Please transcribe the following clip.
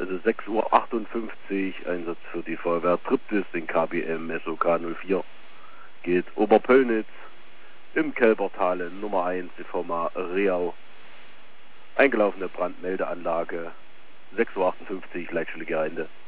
Also 6:58 Uhr, Einsatz für die Feuerwehr Triptis, den KBM SOK 04. Geht Oberpöllnitz im Kelbertale Nummer 1, die Firma Reau. Eingelaufene Brandmeldeanlage, 6:58 Uhr, Leitstelle Gereinde.